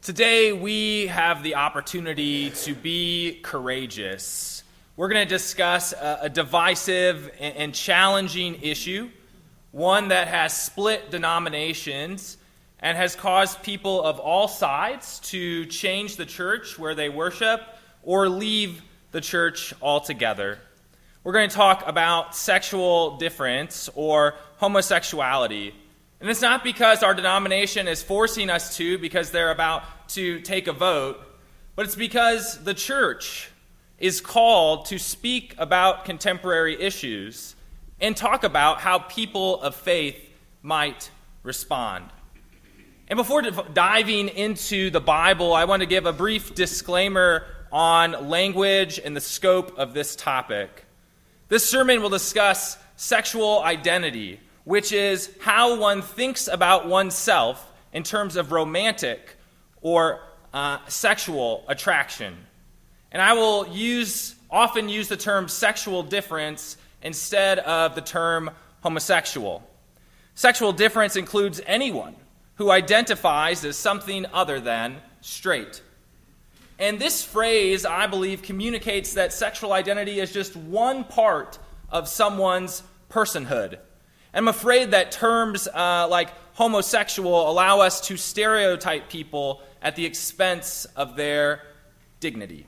Today, we have the opportunity to be courageous. We're going to discuss a divisive and challenging issue, one that has split denominations and has caused people of all sides to change the church where they worship or leave the church altogether. We're going to talk about sexual difference or homosexuality. And it's not because our denomination is forcing us to, because they're about to take a vote, but it's because the church is called to speak about contemporary issues and talk about how people of faith might respond. And before diving into the Bible, I want to give a brief disclaimer on language and the scope of this topic. This sermon will discuss sexual identity, which is how one thinks about oneself in terms of romantic or sexual attraction. And I will often use the term sexual difference instead of the term homosexual. Sexual difference includes anyone who identifies as something other than straight. And this phrase, I believe, communicates that sexual identity is just one part of someone's personhood. I'm afraid that terms like homosexual allow us to stereotype people at the expense of their dignity.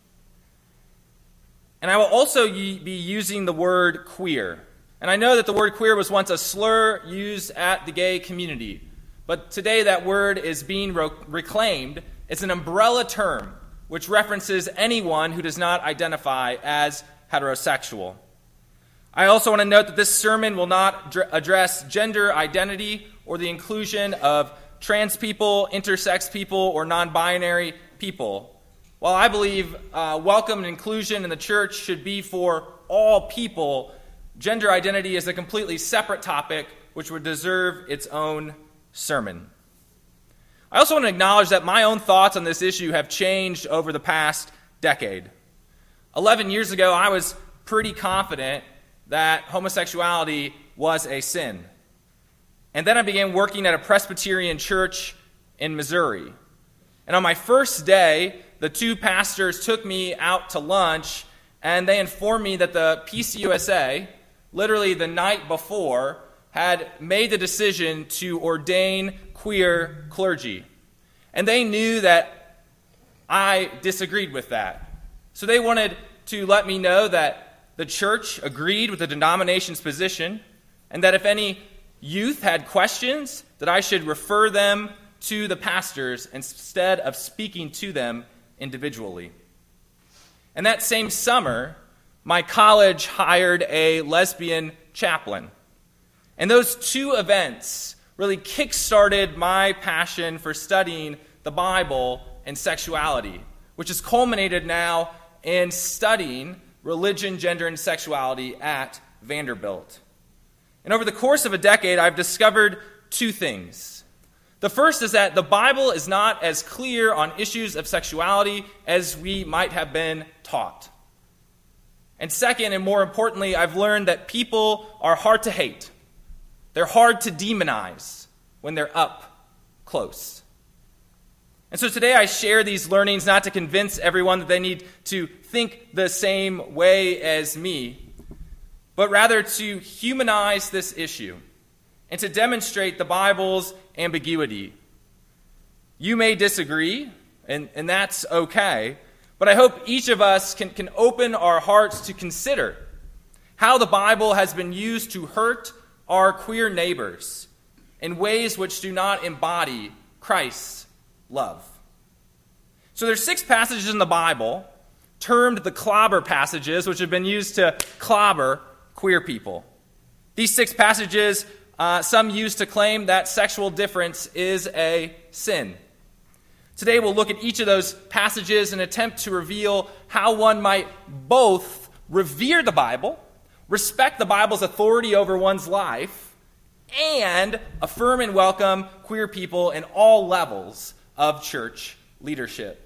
And I will also be using the word queer. And I know that the word queer was once a slur used at the gay community. But today that word is being reclaimed. It's an umbrella term which references anyone who does not identify as heterosexual. I also want to note that this sermon will not address gender identity or the inclusion of trans people, intersex people, or non-binary people. While I believe welcome and inclusion in the church should be for all people, gender identity is a completely separate topic which would deserve its own sermon. I also want to acknowledge that my own thoughts on this issue have changed over the past decade. 11 years ago, I was pretty confident that homosexuality was a sin. And then I began working at a Presbyterian church in Missouri. And on my first day, the two pastors took me out to lunch, and they informed me that the PCUSA, literally the night before, had made the decision to ordain queer clergy. And they knew that I disagreed with that. So they wanted to let me know that the church agreed with the denomination's position, and that if any youth had questions, that I should refer them to the pastors instead of speaking to them individually. And that same summer, my college hired a lesbian chaplain. And those two events really kick-started my passion for studying the Bible and sexuality, which has culminated now in studying religion, gender, and sexuality at Vanderbilt. And over the course of a decade, I've discovered two things. The first is that the Bible is not as clear on issues of sexuality as we might have been taught. And second, and more importantly, I've learned that people are hard to hate. They're hard to demonize when they're up close. And so today I share these learnings not to convince everyone that they need to think the same way as me, but rather to humanize this issue and to demonstrate the Bible's ambiguity. You may disagree, and that's okay, but I hope each of us can open our hearts to consider how the Bible has been used to hurt our queer neighbors in ways which do not embody Christ's love. So there's 6 passages in the Bible termed the clobber passages, which have been used to clobber queer people. These 6 passages, some use to claim that sexual difference is a sin. Today we'll look at each of those passages and attempt to reveal how one might both revere the Bible, respect the Bible's authority over one's life, and affirm and welcome queer people in all levels of church leadership.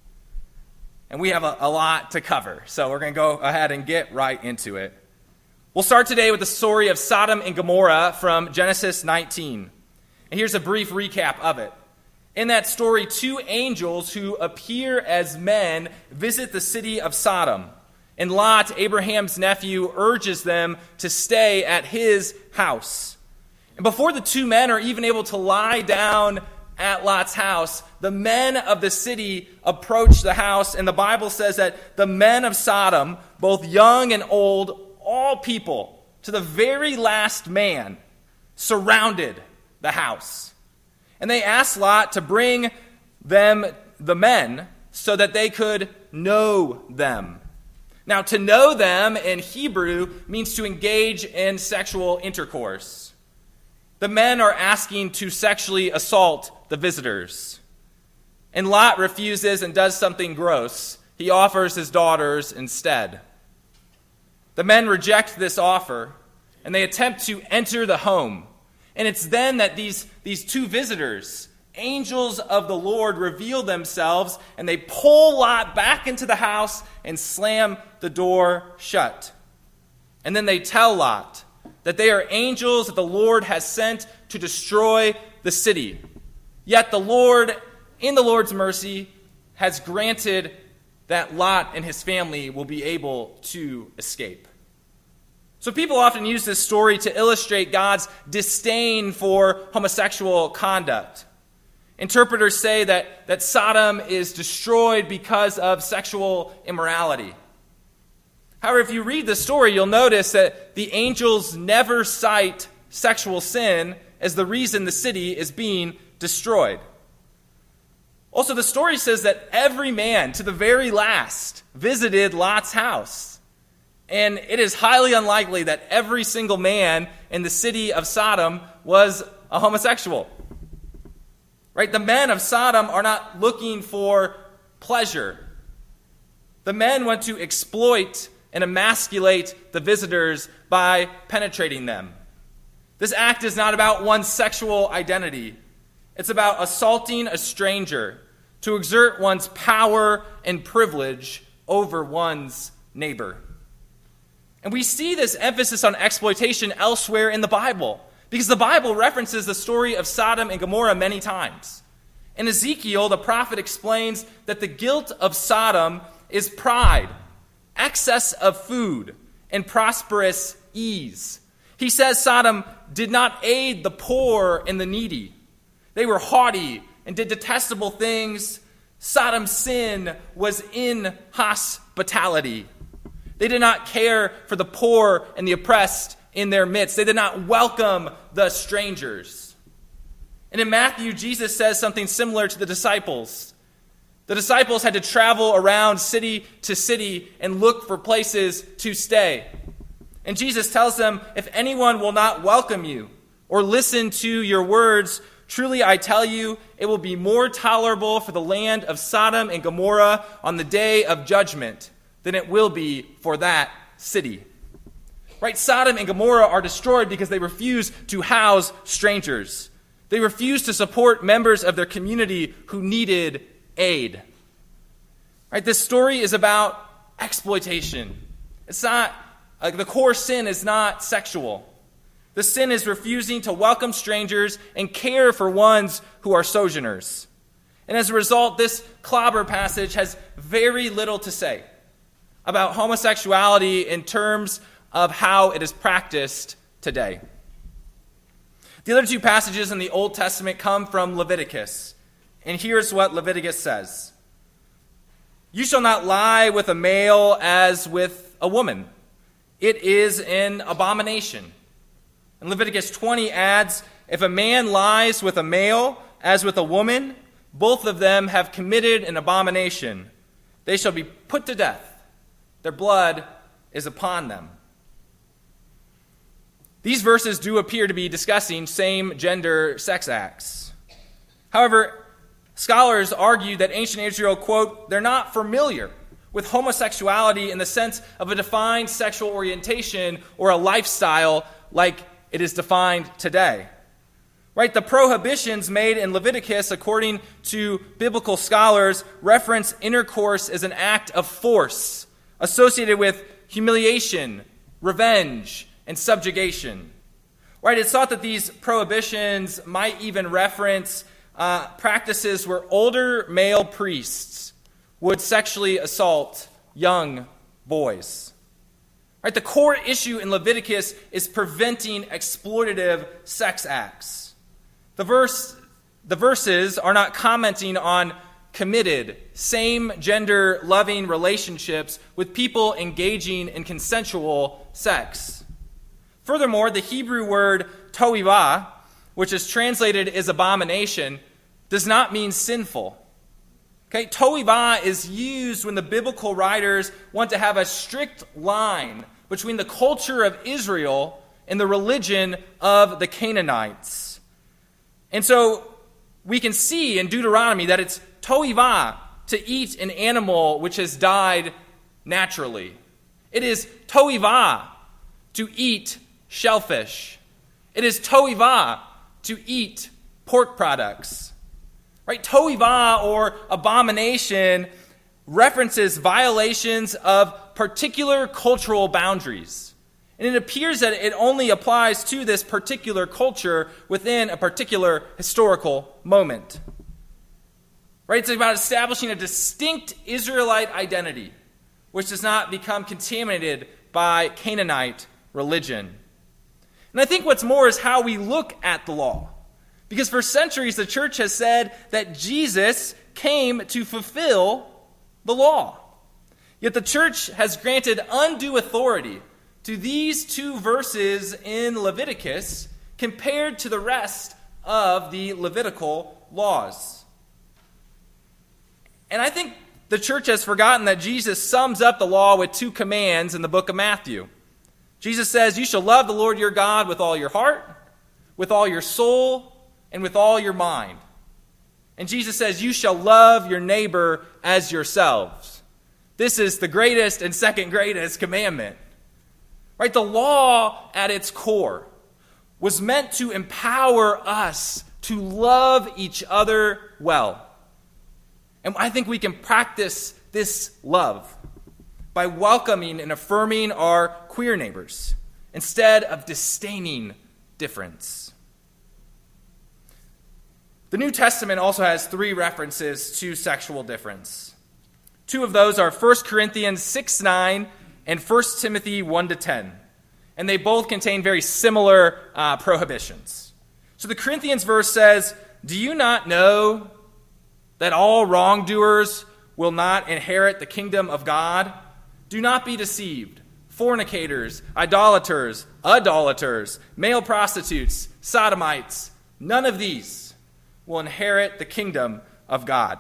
And we have a lot to cover, so we're going to go ahead and get right into it. We'll start today with the story of Sodom and Gomorrah from Genesis 19. And here's a brief recap of it. In that story, two angels who appear as men visit the city of Sodom. And Lot, Abraham's nephew, urges them to stay at his house. And before the two men are even able to lie down at Lot's house, the men of the city approach the house, and the Bible says that the men of Sodom, both young and old, all people, to the very last man, surrounded the house. And they asked Lot to bring them, the men, so that they could know them. Now, to know them in Hebrew means to engage in sexual intercourse. The men are asking to sexually assault the visitors. And Lot refuses and does something gross. He offers his daughters instead. The men reject this offer, and they attempt to enter the home. And it's then that these two visitors, angels of the Lord, reveal themselves, and they pull Lot back into the house and slam the door shut. And then they tell Lot that they are angels that the Lord has sent to destroy the city. Yet the Lord, in the Lord's mercy, has granted that Lot and his family will be able to escape. So people often use this story to illustrate God's disdain for homosexual conduct. Interpreters say that Sodom is destroyed because of sexual immorality. However, if you read the story, you'll notice that the angels never cite sexual sin as the reason the city is being destroyed. Also, the story says that every man, to the very last, visited Lot's house. And it is highly unlikely that every single man in the city of Sodom was a homosexual. Right? The men of Sodom are not looking for pleasure. The men want to exploit and emasculate the visitors by penetrating them. This act is not about one's sexual identity. It's about assaulting a stranger to exert one's power and privilege over one's neighbor. And we see this emphasis on exploitation elsewhere in the Bible, because the Bible references the story of Sodom and Gomorrah many times. In Ezekiel, the prophet explains that the guilt of Sodom is pride, excess of food, and prosperous ease. He says Sodom did not aid the poor and the needy. They were haughty and did detestable things. Sodom's sin was inhospitality. They did not care for the poor and the oppressed in their midst. They did not welcome the strangers. And in Matthew, Jesus says something similar to the disciples. The disciples had to travel around city to city and look for places to stay. And Jesus tells them, if anyone will not welcome you or listen to your words, truly I tell you, it will be more tolerable for the land of Sodom and Gomorrah on the day of judgment than it will be for that city. Right? Sodom and Gomorrah are destroyed because they refuse to house strangers. They refuse to support members of their community who needed aid. Right? This story is about exploitation. It's not, the core sin is not sexual. The sin is refusing to welcome strangers and care for ones who are sojourners. And as a result, this clobber passage has very little to say about homosexuality in terms of how it is practiced today. The other two passages in the Old Testament come from Leviticus. And here's what Leviticus says. You shall not lie with a male as with a woman. It is an abomination. And Leviticus 20 adds, if a man lies with a male as with a woman, both of them have committed an abomination. They shall be put to death. Their blood is upon them. These verses do appear to be discussing same-gender sex acts. However, scholars argue that ancient Israel, quote, they're not familiar with homosexuality in the sense of a defined sexual orientation or a lifestyle like it is defined today. Right? The prohibitions made in Leviticus, according to biblical scholars, reference intercourse as an act of force associated with humiliation, revenge, and subjugation. Right? It's thought that these prohibitions might even reference practices where older male priests would sexually assault young boys. Right, the core issue in Leviticus is preventing exploitative sex acts. The verses are not commenting on committed, same-gender loving relationships with people engaging in consensual sex. Furthermore, the Hebrew word toivah, which is translated as abomination, does not mean sinful. Okay, toivah is used when the biblical writers want to have a strict line between the culture of Israel and the religion of the Canaanites. And so we can see in Deuteronomy that it's toivah to eat an animal which has died naturally. It is toivah to eat shellfish. It is toivah to eat pork products. Right? Toivah, or abomination, references violations of particular cultural boundaries. And it appears that it only applies to this particular culture within a particular historical moment. Right? It's about establishing a distinct Israelite identity, which does not become contaminated by Canaanite religion. And I think what's more is how we look at the law. Because for centuries, the church has said that Jesus came to fulfill the law. Yet the church has granted undue authority to these two verses in Leviticus compared to the rest of the Levitical laws. And I think the church has forgotten that Jesus sums up the law with two commands in the book of Matthew. Jesus says, "You shall love the Lord your God with all your heart, with all your soul, and with all your mind." And Jesus says, "You shall love your neighbor as yourselves." This is the greatest and second greatest commandment. Right? The law at its core was meant to empower us to love each other well. And I think we can practice this love by welcoming and affirming our queer neighbors instead of disdaining difference. The New Testament also has 3 references to sexual difference. 2 of those are 1 Corinthians 6:9 and 1 Timothy 1-10. And they both contain very similar prohibitions. So the Corinthians verse says, "Do you not know that all wrongdoers will not inherit the kingdom of God? Do not be deceived. Fornicators, idolaters, adulterers, male prostitutes, sodomites, none of these will inherit the kingdom of God."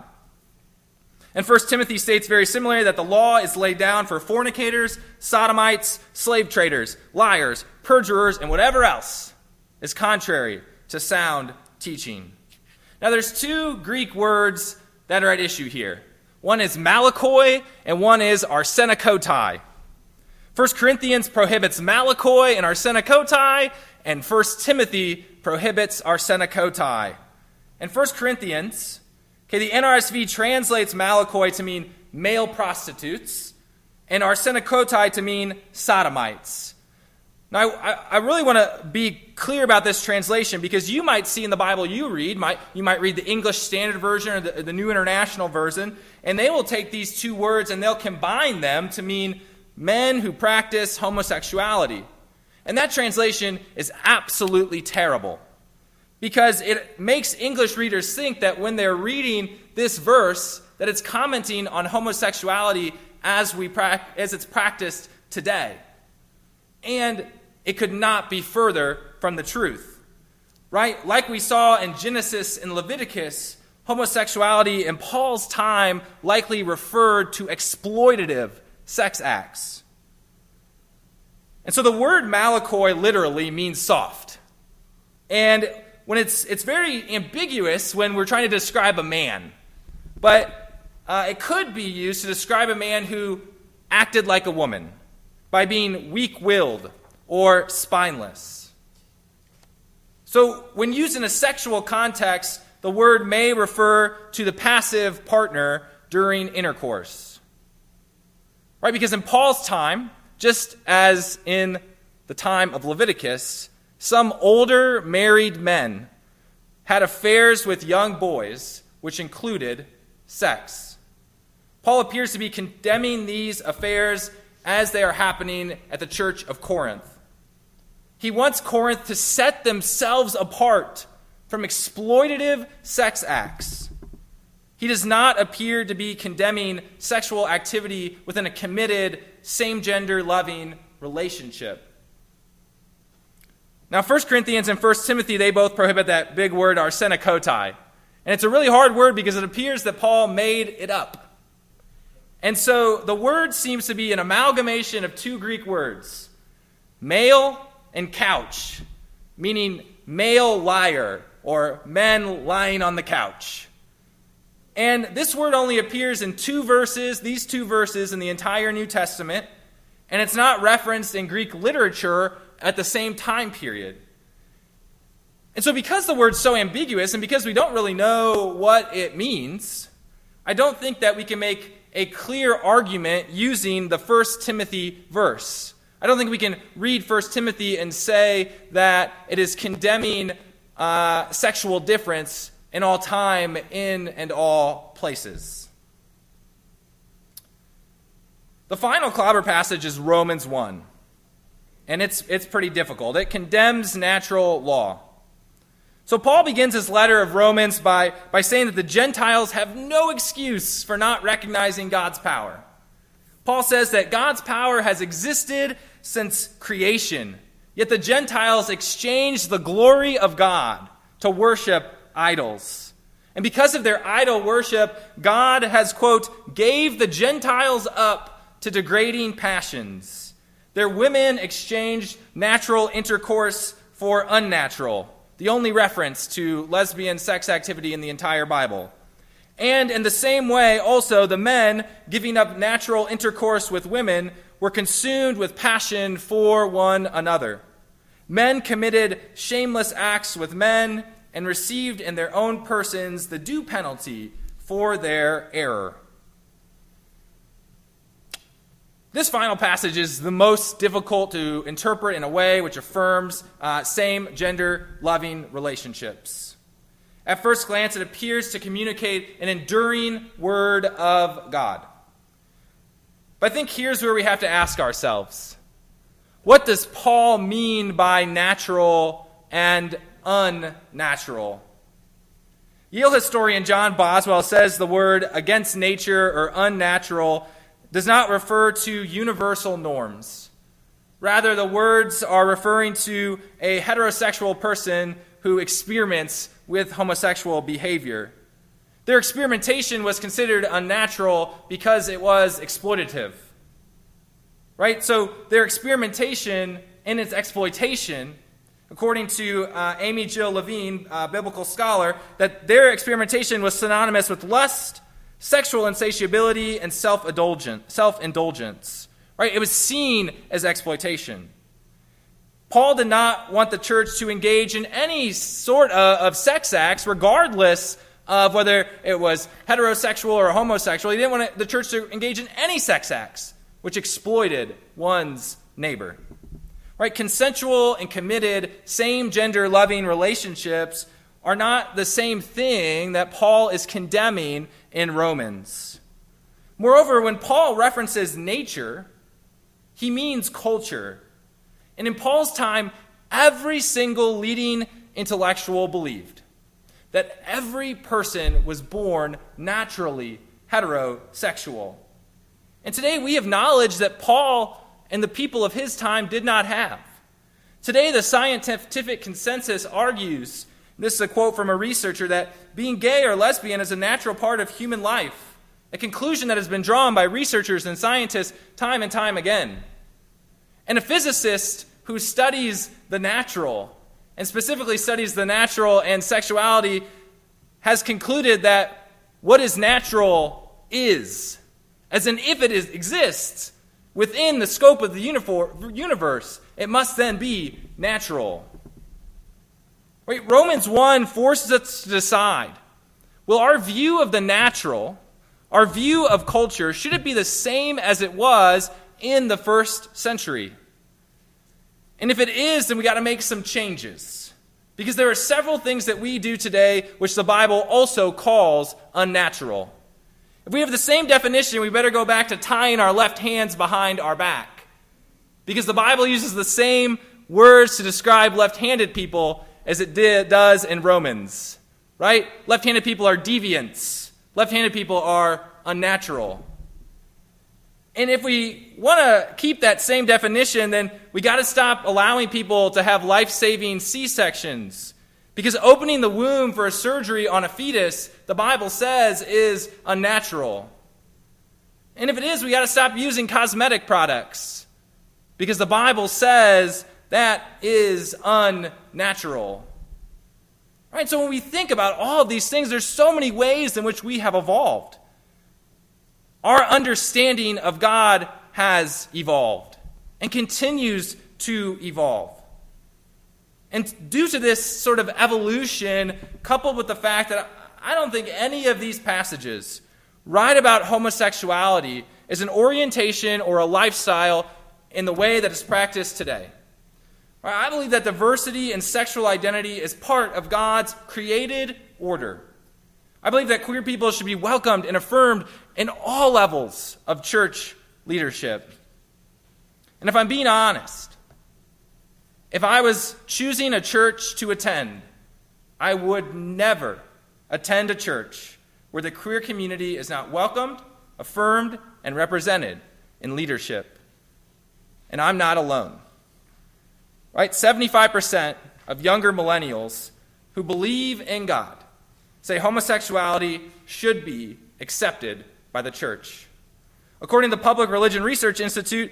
And 1 Timothy states very similarly that the law is laid down for fornicators, sodomites, slave traders, liars, perjurers, and whatever else is contrary to sound teaching. Now there's 2 Greek words that are at issue here. One is malakoi, and one is arsenokotai. 1 Corinthians prohibits malakoi and arsenokotai, and 1 Timothy prohibits arsenokotai. In 1 Corinthians, the NRSV translates malakoi to mean male prostitutes, and arsenokotai to mean sodomites. Now, I really want to be clear about this translation, because you might see in the Bible you read, you might read the English Standard Version or the New International Version, and they will take these 2 words and they'll combine them to mean men who practice homosexuality. And that translation is absolutely terrible, because it makes English readers think that when they're reading this verse, that it's commenting on homosexuality as it's practiced today. And it could not be further from the truth. Right? Like we saw in Genesis and Leviticus, homosexuality in Paul's time likely referred to exploitative sex acts. And so the word malakoi literally means soft. And when it's very ambiguous when we're trying to describe a man. But it could be used to describe a man who acted like a woman by being weak-willed or spineless. So when used in a sexual context, the word may refer to the passive partner during intercourse. Right? Because in Paul's time, just as in the time of Leviticus, some older married men had affairs with young boys, which included sex. Paul appears to be condemning these affairs as they are happening at the church of Corinth. He wants Corinth to set themselves apart from exploitative sex acts. He does not appear to be condemning sexual activity within a committed, same-gender loving relationship. Now, 1 Corinthians and 1 Timothy, they both prohibit that big word, arsenokotai. And it's a really hard word because it appears that Paul made it up. And so the word seems to be an amalgamation of two Greek words, male and couch, meaning male liar, or men lying on the couch. And this word only appears in these two verses in the entire New Testament, and it's not referenced in Greek literature at the same time period. And so because the word's so ambiguous, and because we don't really know what it means, I don't think that we can make a clear argument using the 1 Timothy verse. I don't think we can read 1 Timothy and say that it is condemning sexual difference in all time, in and all places. The final clobber passage is Romans 1, and it's pretty difficult. It condemns natural law. So Paul begins his letter of Romans by saying that the Gentiles have no excuse for not recognizing God's power. Paul says that God's power has existed since creation, yet the Gentiles exchanged the glory of God to worship idols. And because of their idol worship, God has, quote, gave the Gentiles up to degrading passions. Their women exchanged natural intercourse for unnatural, the only reference to lesbian sex activity in the entire Bible. And in the same way, also, the men giving up natural intercourse with women were consumed with passion for one another. Men committed shameless acts with men and received in their own persons the due penalty for their error. This final passage is the most difficult to interpret in a way which affirms same-gender loving relationships. At first glance, it appears to communicate an enduring word of God. But I think here's where we have to ask ourselves, what does Paul mean by natural and unnatural? Yale historian John Boswell says the word against nature or unnatural does not refer to universal norms. Rather, the words are referring to a heterosexual person who experiments with homosexual behavior. Their experimentation was considered unnatural because it was exploitative. Right? So their experimentation and its exploitation, according to Amy Jill Levine, a biblical scholar, that their experimentation was synonymous with lust, sexual insatiability, and self-indulgence. Right? It was seen as exploitation. Paul did not want the church to engage in any sort of sex acts, regardless of whether it was heterosexual or homosexual. He didn't want the church to engage in any sex acts which exploited one's neighbor. Right? Consensual and committed same-gender loving relationships are not the same thing that Paul is condemning in Romans. Moreover, when Paul references nature, he means culture. And in Paul's time, every single leading intellectual believed that every person was born naturally heterosexual. And today we have knowledge that Paul and the people of his time did not have. Today the scientific consensus argues, this is a quote from a researcher, that being gay or lesbian is a natural part of human life, a conclusion that has been drawn by researchers and scientists time and time again. And a physicist who studies the natural, and specifically studies the natural and sexuality, has concluded that what is natural is, as in if it exists within the scope of the universe, it must then be natural. Right? Romans 1 forces us to decide, will our view of the natural, our view of culture, should it be the same as it was in the first century? And if it is, then we got to make some changes. Because there are several things that we do today which the Bible also calls unnatural. If we have the same definition, we better go back to tying our left hands behind our back. Because the Bible uses the same words to describe left-handed people as it does in Romans. Right? Left-handed people are deviants. Left-handed people are unnatural. And if we want to keep that same definition, then we got to stop allowing people to have life-saving C-sections. Because opening the womb for a surgery on a fetus, the Bible says, is unnatural. And if it is, we got to stop using cosmetic products. Because the Bible says that is unnatural. Right? So when we think about all of these things, there's so many ways in which we have evolved. Our understanding of God has evolved and continues to evolve. And due to this sort of evolution, coupled with the fact that I don't think any of these passages write about homosexuality as an orientation or a lifestyle in the way that is practiced today. I believe that diversity in sexual identity is part of God's created order. I believe that queer people should be welcomed and affirmed in all levels of church leadership. And if I'm being honest, if I was choosing a church to attend, I would never attend a church where the queer community is not welcomed, affirmed, and represented in leadership. And I'm not alone. Right? 75% of younger millennials who believe in God say homosexuality should be accepted by the church. According to the Public Religion Research Institute,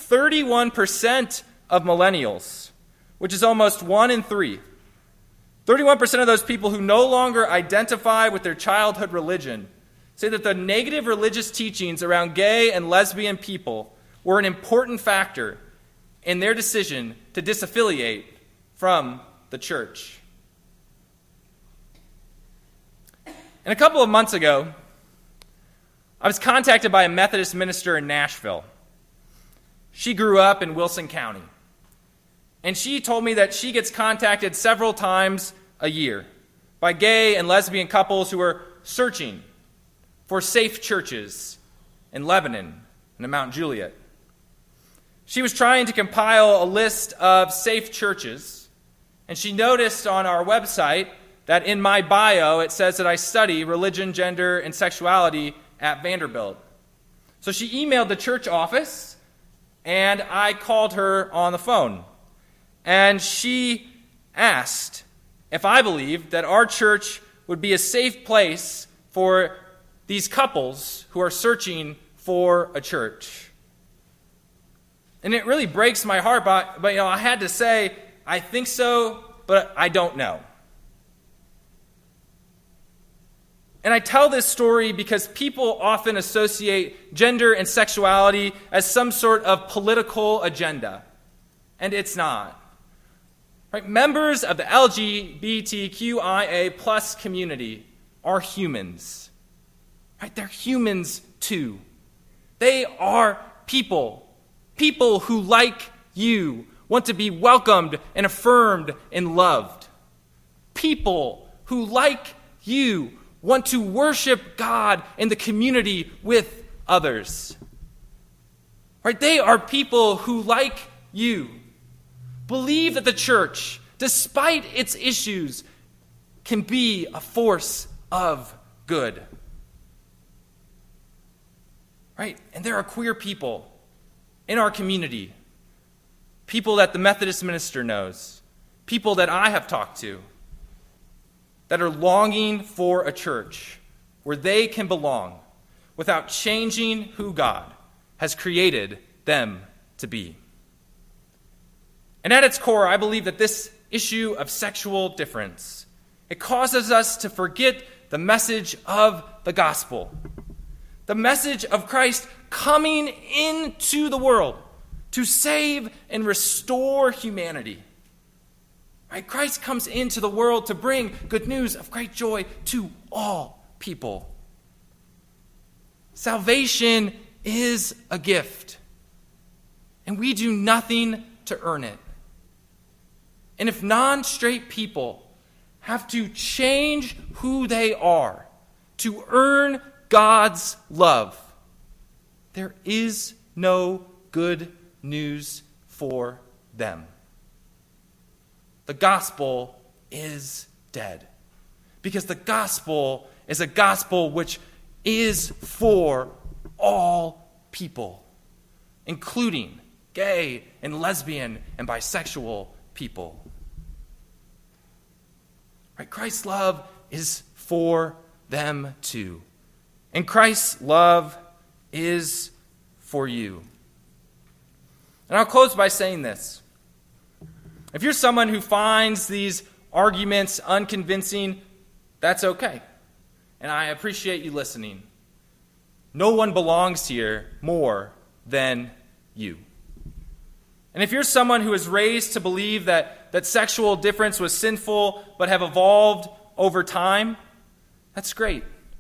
31% of millennials, which is almost 1 in 3, 31% of those people who no longer identify with their childhood religion say that the negative religious teachings around gay and lesbian people were an important factor in their decision to disaffiliate from the church. And a couple of months ago, I was contacted by a Methodist minister in Nashville. She grew up in Wilson County. And she told me that she gets contacted several times a year by gay and lesbian couples who are searching for safe churches in Lebanon and in Mount Juliet. She was trying to compile a list of safe churches, and she noticed on our website that in my bio it says that I study religion, gender, and sexuality at Vanderbilt. So she emailed the church office, and I called her on the phone. And she asked if I believed that our church would be a safe place for these couples who are searching for a church. And it really breaks my heart, but I had to say, I think so, but I don't know. And I tell this story because people often associate gender and sexuality as some sort of political agenda. And it's not. Right? Members of the LGBTQIA plus community are humans. Right? They're humans too. They are people. People who, like you, want to be welcomed and affirmed and loved. People who, like you, want to worship God in the community with others. Right? They are people who, like you, believe that the church, despite its issues, can be a force of good. Right? And there are queer people in our community, people that the Methodist minister knows, people that I have talked to, that are longing for a church where they can belong without changing who God has created them to be. And at its core, I believe that this issue of sexual difference, it causes us to forget the message of the gospel, the message of Christ coming into the world to save and restore humanity. Right? Christ comes into the world to bring good news of great joy to all people. Salvation is a gift, and we do nothing to earn it. And if non-straight people have to change who they are to earn God's love, there is no good news for them. The gospel is dead, because the gospel is a gospel which is for all people, including gay and lesbian and bisexual people. Right? Christ's love is for them too. And Christ's love is for you. And I'll close by saying this. If you're someone who finds these arguments unconvincing, that's okay. And I appreciate you listening. No one belongs here more than you. And if you're someone who is raised to believe that sexual difference was sinful but have evolved over time, that's great.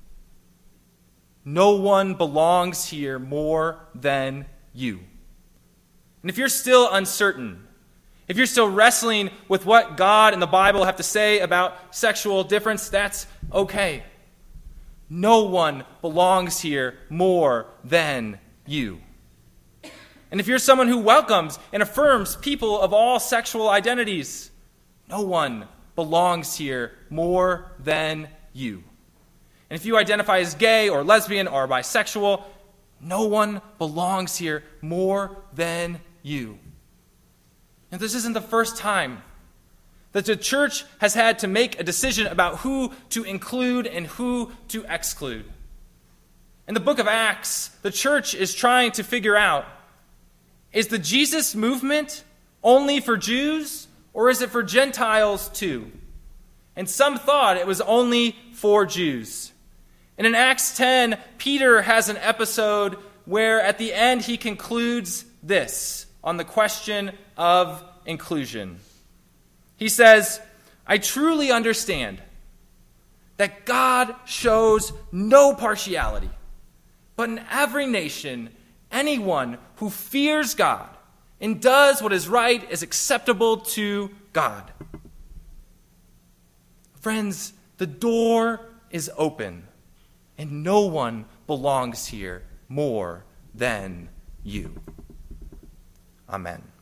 No one belongs here more than you. And if you're still uncertain, if you're still wrestling with what God and the Bible have to say about sexual difference, that's okay. No one belongs here more than you. And if you're someone who welcomes and affirms people of all sexual identities, no one belongs here more than you. And if you identify as gay or lesbian or bisexual, no one belongs here more than you. And this isn't the first time that the church has had to make a decision about who to include and who to exclude. In the book of Acts, the church is trying to figure out, is the Jesus movement only for Jews, or is it for Gentiles too? And some thought it was only for Jews. And in Acts 10, Peter has an episode where at the end he concludes this on the question of inclusion. He says, I truly understand that God shows no partiality, but in every nation, anyone who fears God and does what is right is acceptable to God. Friends, the door is open, and no one belongs here more than you. Amen.